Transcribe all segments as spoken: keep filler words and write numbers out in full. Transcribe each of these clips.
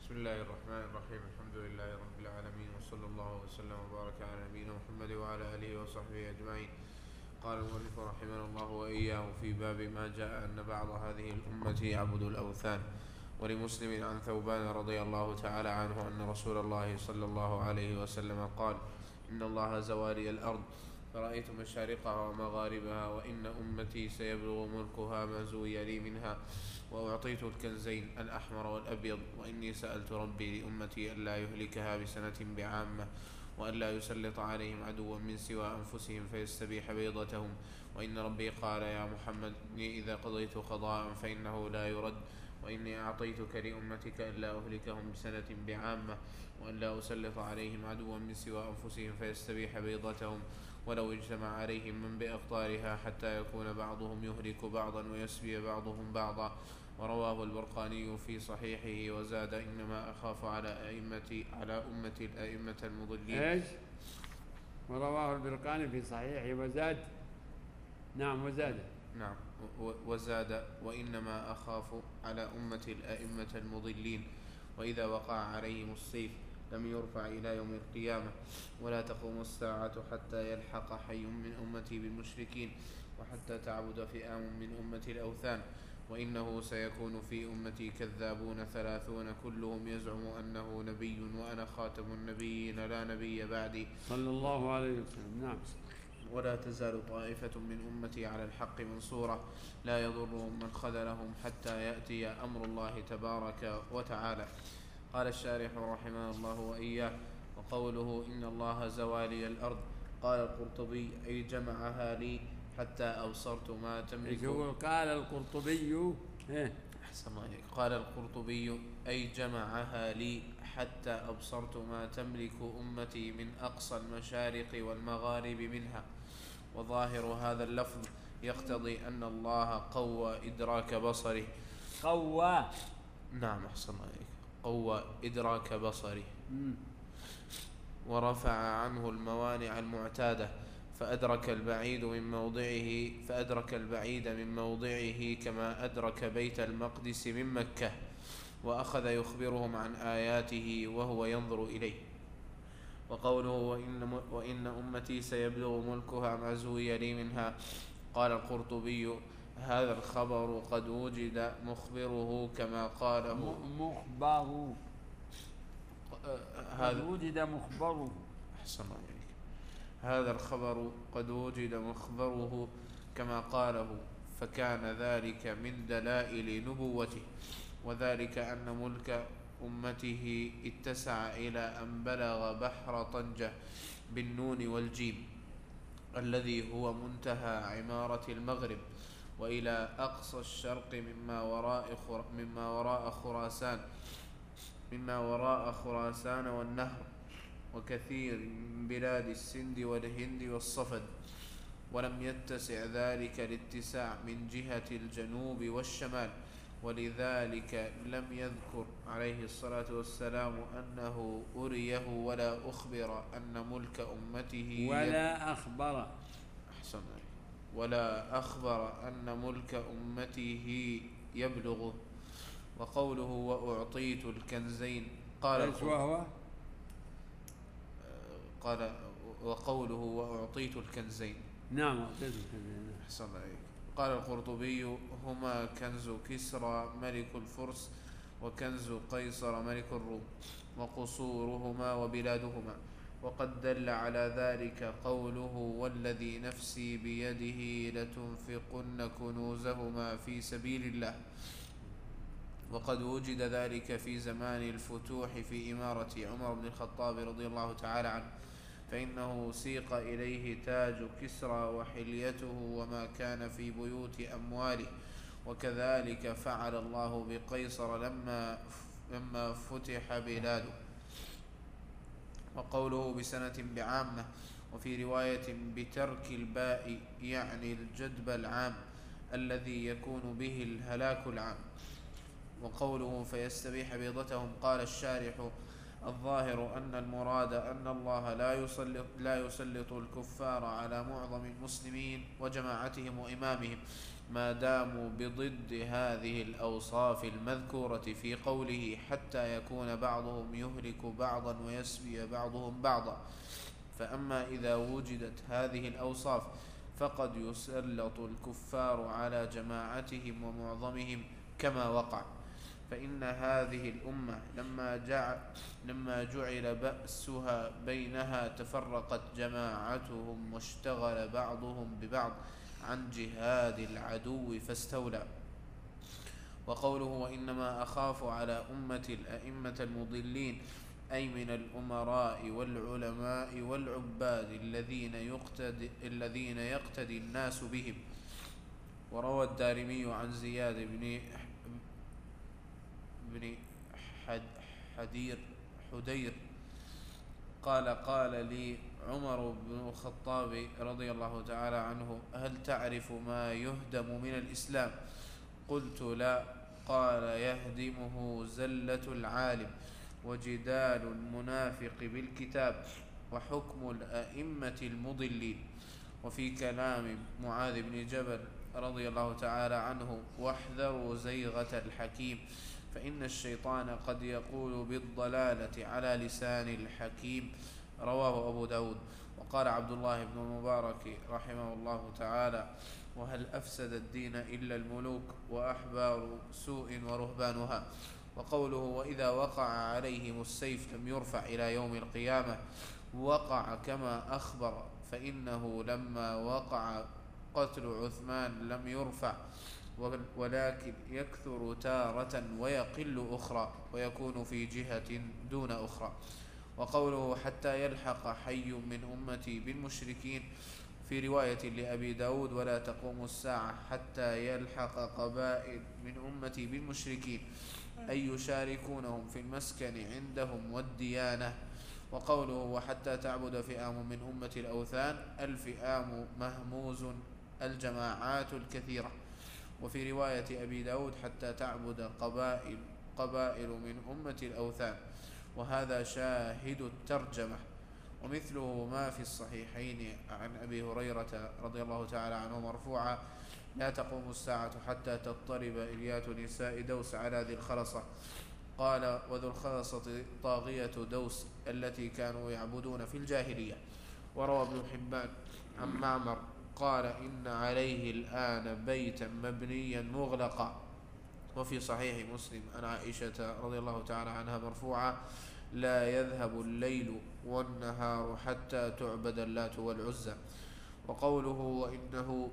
بسم الله الرحمن الرحيم. الحمد لله رب العالمين، وصلى الله وسلم وبارك على نبينا محمد وعلى آله وصحبه أجمعين. قال المؤلف رحمه الله وإياه في باب ما جاء أن بعض هذه الأمة يعبد الأوثان. ولمسلم عن ثوبان رضي الله تعالى عنه أن رسول الله صلى الله عليه وسلم قال: إن الله زوالي الأرض فرأيت مشارقها ومغاربها، وإن أمتي سيبلغ ملكها ما زوي لي منها، وأعطيت الكنزين الأحمر والأبيض، وإني سألت ربي لأمتي ألا يهلكها بسنة بعامة، وألا يسلط عليهم عدوا من سوى أنفسهم فيستبيح بيضتهم، وإن ربي قال: يا محمد إني إذا قضيت قضاء فإنه لا يرد، وإني أعطيتك لأمتك ألا أهلكهم بسنة بعامة، وألا أسلط عليهم عدوا من سوى أنفسهم فيستبيح بيضتهم، ولو اجتمع عليهم من بأقطارها حتى يكون بعضهم يهلك بعضا ويسبي بعضهم بعضا. ورواه البرقاني في صحيحه وزاد: إنما أخاف على أئمة على أمة الأئمة المضلين. إيش؟ ورواه البرقاني في صحيحه وزاد. نعم وزاد. نعم وزاد: وإنما أخاف على أمة الأئمة المضلين، وإذا وقع عليهم السيف لم يرفع إلى يوم القيامة، ولا تقوم الساعة حتى يلحق حي من أمتي بالمشركين، وحتى تعبد فئام من أمة الأوثان. وإنه سيكون في أمتي كذابون ثلاثون كلهم يزعم أنه نبي، وأنا خاتم النبيين لا نبي بعدي، صلى الله عليه وسلم. نعم. ولا تزال طائفة من أمتي على الحق منصورة، لا يضرهم من خذلهم حتى يأتي أمر الله تبارك وتعالى. قال الشارح رحمه الله وإياه: وقوله إن الله زوالي الأرض، قال القرطبي: أي جمعها لي حتى أبصرت ما تملك. قال القرطبي إيه؟ أحسن الله عليك. قال القرطبي: أي جمعها لي حتى أبصرت ما تملك أمتي من أقصى المشارق والمغارب منها. وظاهر هذا اللفظ يقتضي أن الله قوى إدراك بصره. قوى. نعم أحسن الله عليك. قوى إدراك بصره، مم. ورفع عنه الموانع المعتادة، فأدرك البعيد من موضعه فأدرك البعيد من موضعه كما أدرك بيت المقدس من مكة، وأخذ يخبرهم عن آياته وهو ينظر إليه. وقوله وإن, وإن أمتي سيبلغ ملكها ما زوي لي منها، قال القرطبي: هذا الخبر قد وجد مخبره كما قاله مخبره هذا وجد مخبره. أحسن الله عليك. هذا الخبر قد وجد مخبره كما قاله، فكان ذلك من دلائل نبوته، وذلك أن ملك أمته اتسع إلى أن بلغ بحر طنجة بالنون والجيم الذي هو منتهى عمارة المغرب، وإلى أقصى الشرق مما وراء مما وراء خراسان مما وراء خراسان والنهر، وكثير من بلاد السند والهند والصفد. ولم يتسع ذلك الاتساع من جهة الجنوب والشمال، ولذلك لم يذكر عليه الصلاة والسلام أنه أريه ولا أخبر أن ملك أمته ولا أخبر أحسن ولا أخبر أن ملك أمته يبلغه. وقوله وأعطيت الكنزين، قال ايش وهو؟ قال وقوله وأعطيت الكنزين. نعم أعطيت الكنزين. أحسن عليك. قال القرطبي: هما كنز كسرى ملك الفرس، وكنز قيصر ملك الروم، وقصورهما وبلادهما. وقد دل على ذلك قوله: والذي نفسي بيده لتنفقن كنوزهما في سبيل الله. وقد وجد ذلك في زمان الفتوح في إمارة عمر بن الخطاب رضي الله تعالى عنه، فإنه سيق إليه تاج كسرى وحليته وما كان في بيوت أمواله، وكذلك فعل الله بقيصر لما لما فتح بلاده. وقوله بسنة بعامة، وفي رواية بترك الباء، يعني الجدب العام الذي يكون به الهلاك العام. وقوله فيستبيح بيضتهم، قال الشارح: الظاهر أن المراد أن الله لا يسلط, لا يسلط الكفار على معظم المسلمين وجماعتهم وإمامهم، ما داموا بضد هذه الأوصاف المذكورة في قوله حتى يكون بعضهم يهلك بعضا ويسبي بعضهم بعضا. فأما إذا وجدت هذه الأوصاف فقد يسلط الكفار على جماعتهم ومعظمهم كما وقع. فإن هذه الأمة لما جعل, لما جعل بأسها بينها تفرقت جماعتهم واشتغل بعضهم ببعض عن جهاد العدو فاستولى. وقوله وإنما أخاف على أمة الأئمة المضلين أي من الأمراء والعلماء والعباد الذين يقتدي, الذين يقتدي الناس بهم. وروى الدارمي عن زياد بن بن حدير حدير قال قال لي عمر بن الخطاب رضي الله تعالى عنه هل تعرف ما يهدم من الإسلام؟ قلت لا. قال يهدمه زلة العالم وجدال المنافق بالكتاب وحكم الأئمة المضلين. وفي كلام معاذ بن جبل رضي الله تعالى عنه واحذروا زيغة الحكيم فإن الشيطان قد يقول بالضلالة على لسان الحكيم. رواه أبو داود. وقال عبد الله بن المبارك رحمه الله تعالى وهل أفسد الدين إلا الملوك وأحبار سوء ورهبانها. وقوله وإذا وقع عليهم السيف لم يرفع إلى يوم القيامة وقع كما أخبر فإنه لما وقع قتل عثمان لم يرفع ولكن يكثر تارة ويقل أخرى ويكون في جهة دون أخرى. وقوله حتى يلحق حي من أمتي بالمشركين في رواية لأبي داود ولا تقوم الساعة حتى يلحق قبائل من أمتي بالمشركين أي يشاركونهم في المسكن عندهم والديانة. وقوله وحتى تعبد فئام من أمة الأوثان الفئام مهموز الجماعات الكثيرة. وفي رواية أبي داود حتى تعبد قبائل, قبائل من أمة الأوثان. وهذا شاهد الترجمة. ومثله ما في الصحيحين عن أبي هريرة رضي الله تعالى عنه مرفوعا لا تقوم الساعة حتى تضطرب إليات نساء دوس على ذي الخلصة. قال وذو الخلصة طاغية دوس التي كانوا يعبدون في الجاهلية. وروى ابن حبان عن معمر قال إن عليه الآن بيتا مبنيا مغلقا. وفي صحيح مسلم عن عائشة رضي الله تعالى عنها مرفوعا لا يذهب الليل والنهار حتى تعبد اللات والعزى. وقوله وإنه,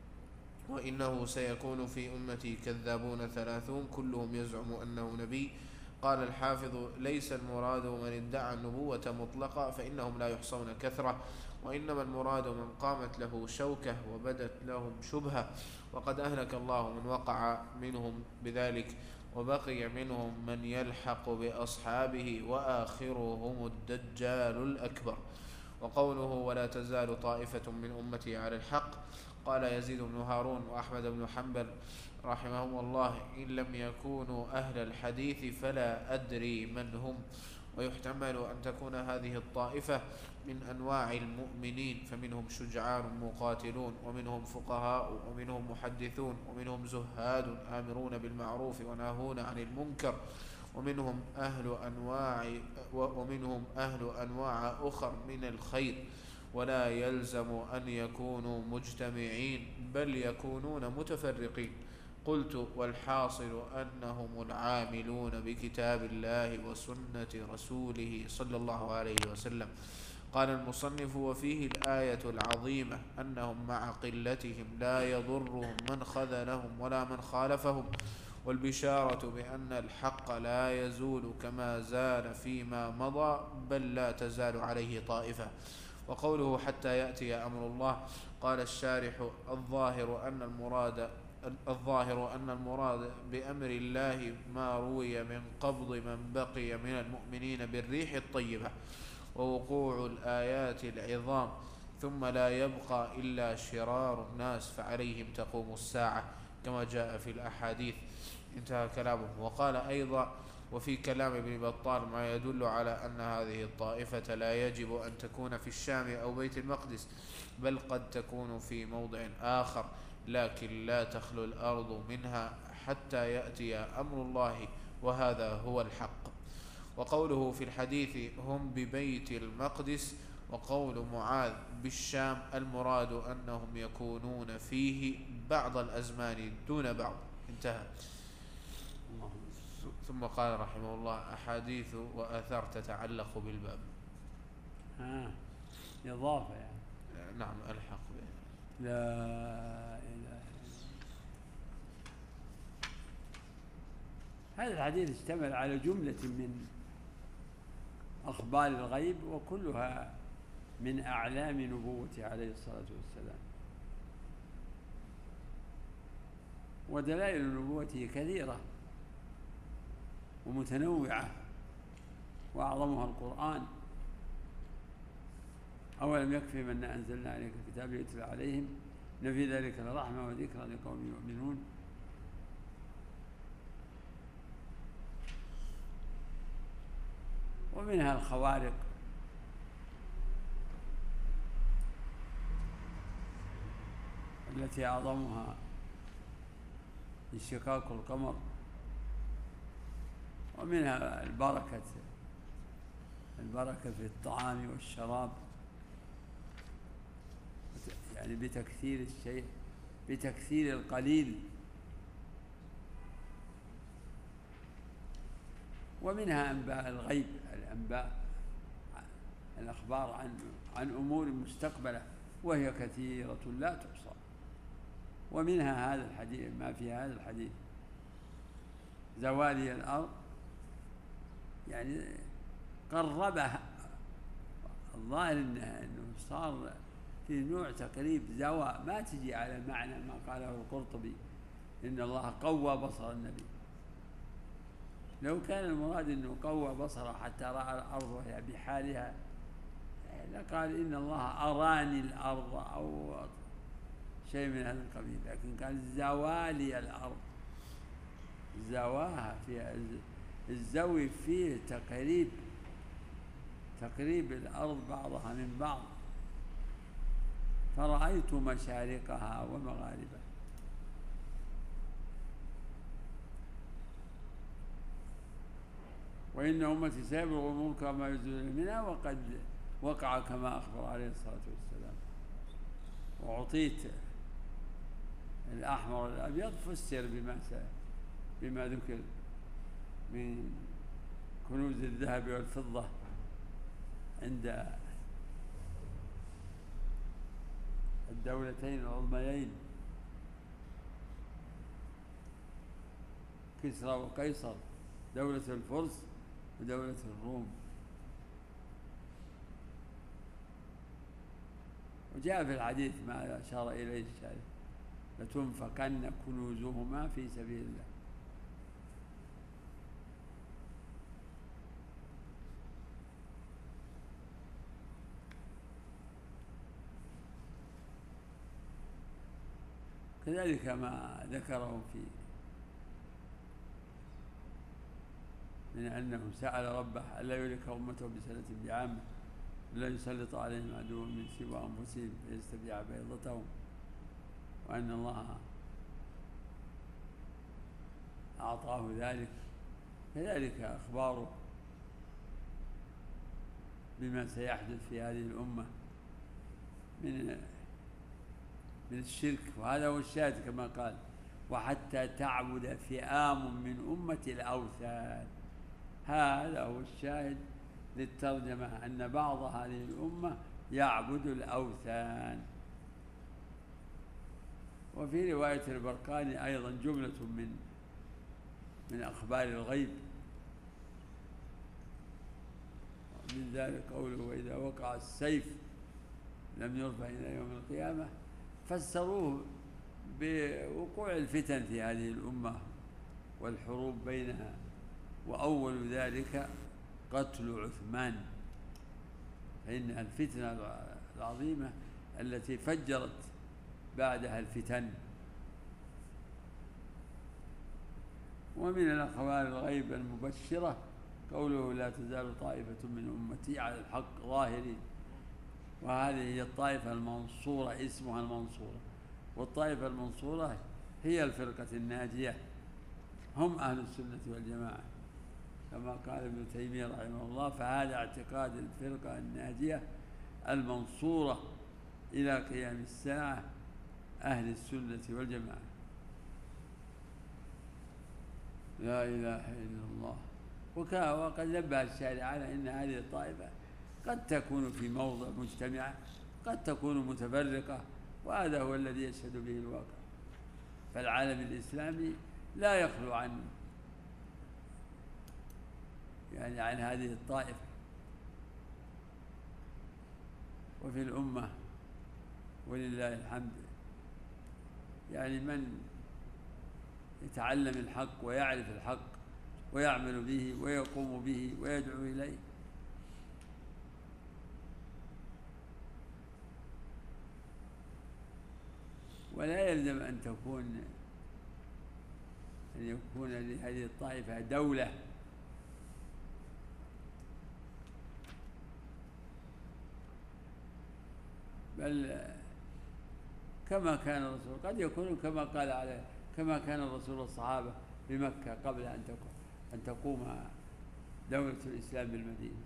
وإنه سيكون في أمتي كذابون ثلاثون كلهم يزعم أنه نبي. قال الحافظ ليس المراد من ادعى النبوة مطلقا فإنهم لا يحصون كثرة وإنما المراد من قامت له شوكة وبدت لهم شبهة. وقد أهلك الله من وقع منهم بذلك وبقي منهم من يلحق بأصحابه وآخرهم الدجال الأكبر. وقوله ولا تزال طائفة من أمتي على الحق قال يزيد بن هارون وأحمد بن حنبل رحمهم الله إن لم يكونوا أهل الحديث فلا أدري من هم. ويحتمل أن تكون هذه الطائفة من أنواع المؤمنين فمنهم شجعان مقاتلون ومنهم فقهاء ومنهم محدثون ومنهم زهاد آمرون بالمعروف وناهون عن المنكر ومنهم أهل أنواع ومنهم أهل أنواع أخر من الخير ولا يلزم أن يكونوا مجتمعين بل يكونون متفرقين. قلت والحاصل أنهم العاملون بكتاب الله وسنة رسوله صلى الله عليه وسلم. قال المصنف وفيه الآية العظيمة أنهم مع قلتهم لا يضرهم من خذلهم ولا من خالفهم والبشارة بأن الحق لا يزول كما زال فيما مضى بل لا تزال عليه طائفة. وقوله حتى يأتي أمر الله قال الشارح الظاهر أن المراد الظاهر أن المراد بأمر الله ما روي من قبض من بقي من المؤمنين بالريح الطيبة ووقوع الآيات العظام ثم لا يبقى إلا شرار الناس فعليهم تقوم الساعة كما جاء في الأحاديث. انتهى كلامه. وقال أيضا وفي كلام ابن بطال ما يدل على أن هذه الطائفة لا يجب أن تكون في الشام أو بيت المقدس بل قد تكون في موضع آخر لكن لا تخلو الأرض منها حتى يأتي أمر الله، وهذا هو الحق. وقوله في الحديث هم ببيت المقدس، وقول معاذ بالشام، المراد أنهم يكونون فيه بعض الأزمان دون بعض. انتهى. ثم قال رحمه الله: أحاديث وآثار تتعلق بالباب. ها إضافة يعني. نعم ألحق به. لا إله إلا هذا الحديث اشتمل على جملة من أخبار الغيب، وكلها من أعلام نبوته عليه الصلاة والسلام. ودلائل نبوته كثيرة ومتنوعة، وأعظمها القرآن. أولم يكفهم أن أنزلنا عليك الكتاب يتلى عليهم إن في ذلك لرحمة وذكرى لقوم يؤمنون. ومنها الخوارق التي أعظمها انشقاق القمر، ومنها البركة البركة في الطعام والشراب، يعني بتكثير الشيء، بتكثير القليل. ومنها أنباء الغيب، الأنباء الأخبار عن عن أمور مستقبلة، وهي كثيرة لا تحصى. ومنها هذا الحديث، ما في هذا الحديث زوالي الأرض، يعني قربها. الظاهر إنه صار في نوع تقريب زوى، ما تجي على معنى ما قاله القرطبي إن الله قوى بصر النبي. لو كان المراد أنه قوى بصره حتى رأى الأرض وهي بحالها لقال إن الله أراني الأرض أو شيء من هذا القبيل، لكن قال زوالي الأرض، زواها فيها الزوي فيه تقريب تقريب الأرض بعضها من بعض، فرأيت مشارقها ومغاربها. وإن أمتي سيبلغ الملك وما ينزل منها، وقد وقع كما أخبر عليه الصلاة والسلام. وأعطيت الأحمر والأبيض فسر بما بما ذكر من كنوز الذهب والفضة عند الدولتين العظميين كسرى وقيصر، دولة الفرس ودولة الروم. وجاء في الحديث ما أشار إليه الشارع: لتنفقن كنوزهما في سبيل الله. كذلك ما ذكره في من أنه سأل ربه ألا يهلك أمته بسنة بعامة، لا يسلط عليهم عدوا من سوى أنفسهم فيستبيع بيضتهم، وأن الله أعطاه ذلك. كذلك أخباره بما سيحدث في هذه الأمة من من الشرك، وهذا هو الشاهد كما قال: وحتى تعبد فئام من أمة الأوثان. هذا هو الشاهد للترجمة، أن بعض هذه الأمة يعبد الأوثان. وفي رواية البرقاني أيضا جملة من من أخبار الغيب، من ذلك قوله: وإذا وقع السيف لم يرفع إلى يوم القيامة. فسروه بوقوع الفتن في هذه الأمة والحروب بينها، وأول ذلك قتل عثمان، فإن الفتنة العظيمة التي فجرت بعدها الفتن. ومن الأخبار الغيب المبشرة قوله: لا تزال طائفة من أمتي على الحق ظاهرين. وهذه هي الطائفة المنصورة، اسمها المنصورة، والطائفة المنصورة هي الفرقة الناجية، هم أهل السنة والجماعة كما قال ابن تيمية رحمه الله. فهذا اعتقاد الفرقة الناجية المنصورة إلى قيام الساعة، أهل السنة والجماعة. لا إله إلا الله. وقد نبه الشارع على أن هذه الطائفة قد تكون في موضع مجتمعة، قد تكون متفرقة، وهذا هو الذي يشهد به الواقع. فالعالم الإسلامي لا يخلو عن يعني عن هذه الطائفة. وفي الأمة ولله الحمد يعني من يتعلم الحق ويعرف الحق ويعمل به ويقوم به ويدعو إليه. ولا يلزم أن تكون أن يكون لهذه الطائفة دولة، بل كما كان الرسول قد يكون كما قال عليه كما كان الرسول والصحابة بمكة قبل أن تقوم أن تقوم دولة الإسلام بالمدينة.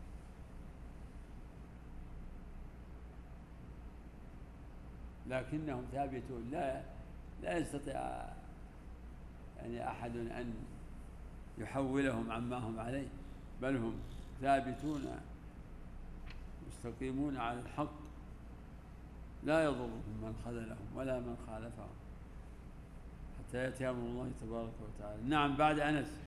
لكنهم ثابتون، لا لا يستطيع يعني أحد أن يحولهم عما هم عليه، بل هم ثابتون مستقيمون على الحق، لا يضرهم من خذلهم ولا من خالفهم حتى يأتي أمر الله تبارك وتعالى. نعم. بعد أنس